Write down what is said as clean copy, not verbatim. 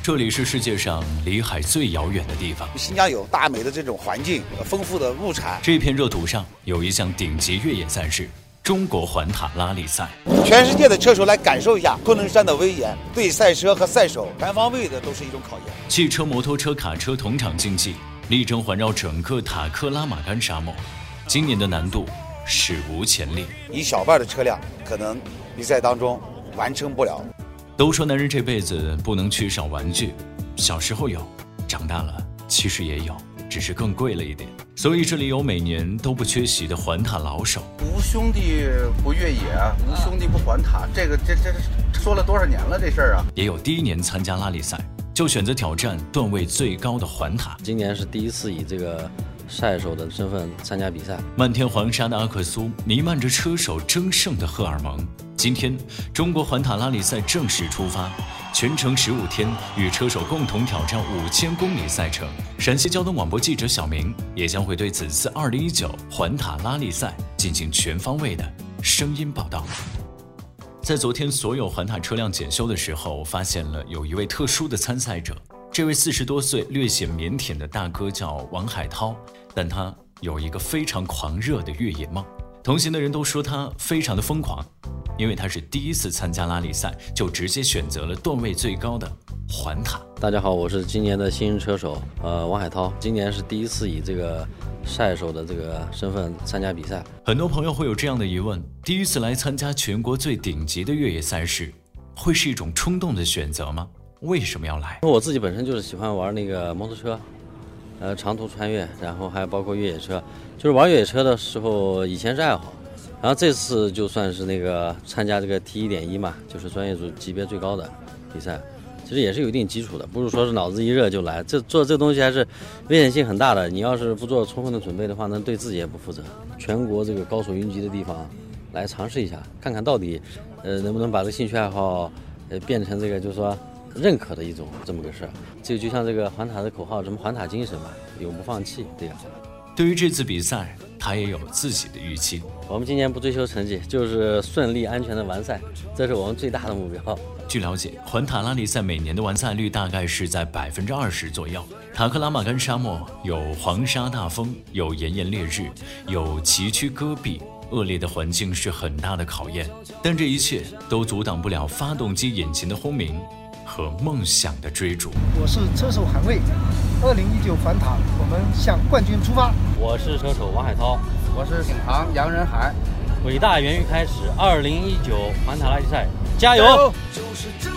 这里是世界上离海最遥远的地方。 新疆有大美的这种环境，丰富的物产。 这片热土上有一项顶级越野赛事——中国环塔拉力赛。 全世界的车手来感受一下昆仑山的威严，对赛车和赛手全方位的都是一种考验。 汽车、摩托车、卡车同场竞技，力争环绕整个塔克拉玛干沙漠。今年的难度史无前例， 一小半的车辆可能比赛当中完成不了。 都说男人这辈子不能缺少玩具，小时候有，长大了其实也有，只是更贵了一点。所以这里有每年都不缺席的环塔老手。 无兄弟不越野，无兄弟不环塔，这说了多少年了这事儿啊！ 也有第一年参加拉力赛就选择挑战段位最高的环塔。 今年是第一次以这个赛手的身份参加比赛。 漫天黄沙的阿克苏弥漫着车手争胜的荷尔蒙。今天中国环塔拉力赛正式出发，全程15天，与车手共同挑战5000公里赛程。陕西交通广播记者小明也将会对此次2019环塔拉力赛进行全方位的声音报道。在昨天所有环塔车辆检修的时候，我发现了有一位特殊的参赛者。这位40多岁略显腼腆的大哥叫王海涛，但他有一个非常狂热的越野梦。同行的人都说他非常的疯狂，因为他是第一次参加拉力赛就直接选择了段位最高的环塔。 大家好，我是今年的新人车手王海涛，今年是第一次以这个赛手的这个身份参加比赛。 很多朋友会有这样的疑问：第一次来参加全国最顶级的越野赛事，会是一种冲动的选择吗？为什么要来？ 我自己本身就是喜欢玩那个摩托车，长途穿越，然后还包括越野车。就是玩越野车的时候，以前是爱好，然后这次就算是那个参加这个 T1.1 嘛，就是专业组级别最高的比赛。其实也是有一定基础的，不是说是脑子一热就来。做这东西还是危险性很大的，你要是不做充分的准备的话，那对自己也不负责。全国这个高手云集的地方来尝试一下，看看到底能不能把这个兴趣爱好变成这个就是说认可的一种这么个事儿。这就像这个环塔的口号，什么环塔精神嘛，永不放弃，对呀。 对于这次比赛，他也有自己的预期。 我们今年不追求成绩，就是顺利安全的完赛，这是我们最大的目标。 据了解，环塔拉力赛每年的完赛率大概是在20%左右。塔克拉玛干沙漠有黄沙大风，有炎炎烈日，有崎岖戈壁，恶劣的环境是很大的考验，但这一切都阻挡不了发动机引擎的轰鸣和梦想的追逐。 我是车手韩卫，2019环塔，我们向冠军出发。 我是车手王海涛， 我是领航杨仁海。 伟大源于开始，2019环塔拉力赛，加油！ 就是这